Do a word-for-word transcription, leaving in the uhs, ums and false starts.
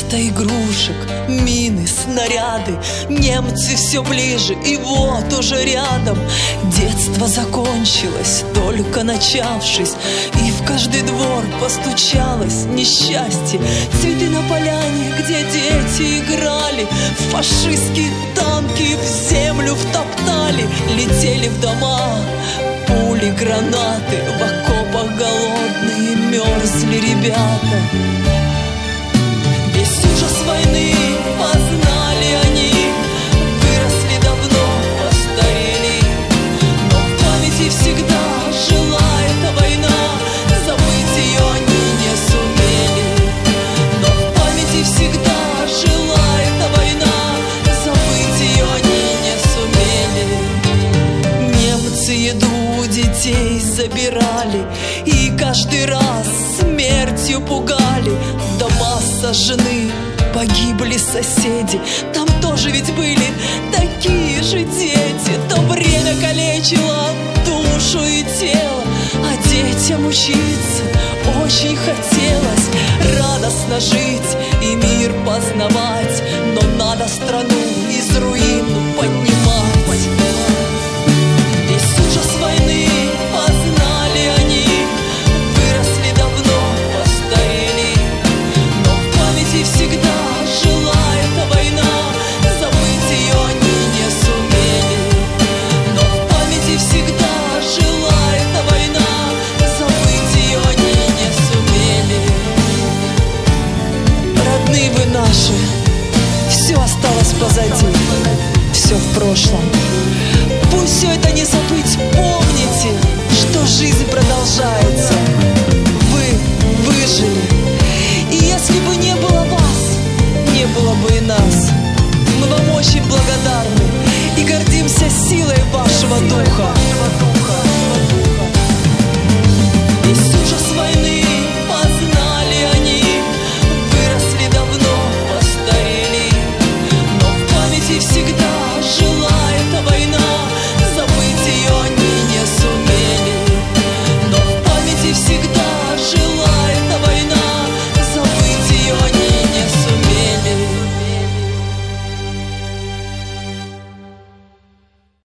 Вместо игрушек мины, снаряды, немцы все ближе, и вот уже рядом. Детство закончилось, только начавшись, и в каждый двор постучалось несчастье. Цветы на поляне, где дети играли, фашистские танки в землю втоптали. Летели в дома пули, гранаты, в окопах голодные мерзли ребята. Весь ужас войны познали они, выросли давно, постарели, но в памяти всегда жила эта война, забыть ее они не сумели. Но в памяти всегда жила эта война, забыть ее они не сумели. Немцы еду у детей забирали и каждый раз смертью пугали. Дома сожжены, погибли соседи, там тоже ведь были такие же дети. То время калечило душу и тело, а детям учиться очень хотелось. Радостно жить и мир познавать, но надо страну из руин поднимать. Весь ужас войны познали они, выросли давно, постарели, но в памяти всегда жила эта война, забыть ее они не сумели. Но в памяти всегда жила эта война, забыть ее они не сумели. Родные вы наши, все осталось позади, все в прошлом.